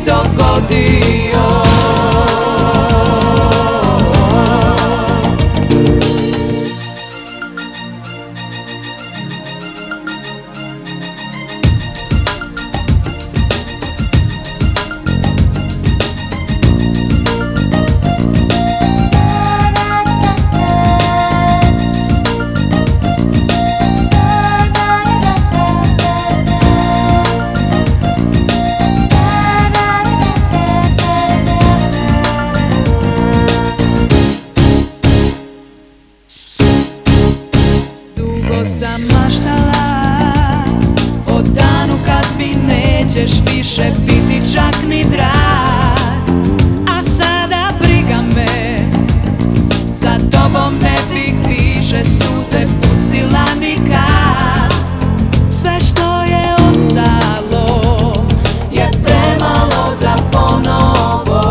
dogodio. Sam maštala o danu kad mi nećeš više biti čak ni drag, a sada briga me, za tobom ne bih više suze pustila nikad. Sve što je ostalo je premalo za ponovo.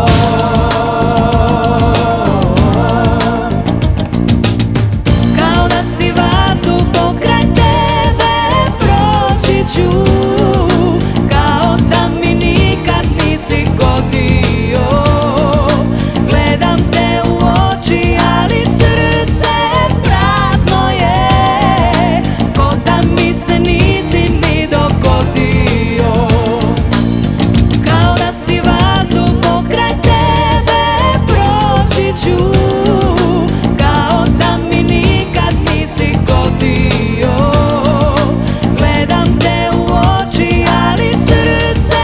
Kao da si vazduh pokraj tebe proći ću, kao da mi nikad nisi godio. Gledam te u oči, ali srce prazno je, ko da mi se nisi ni dogodio. Kao da si vazduh pokraj tebe proći ću, kao da mi nikad nisi godio. Gledam te u oči, ali srce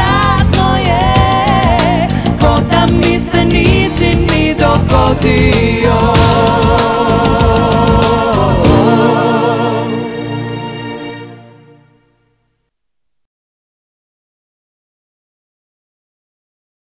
prazno je, ko da mi se nisi ni dogodio.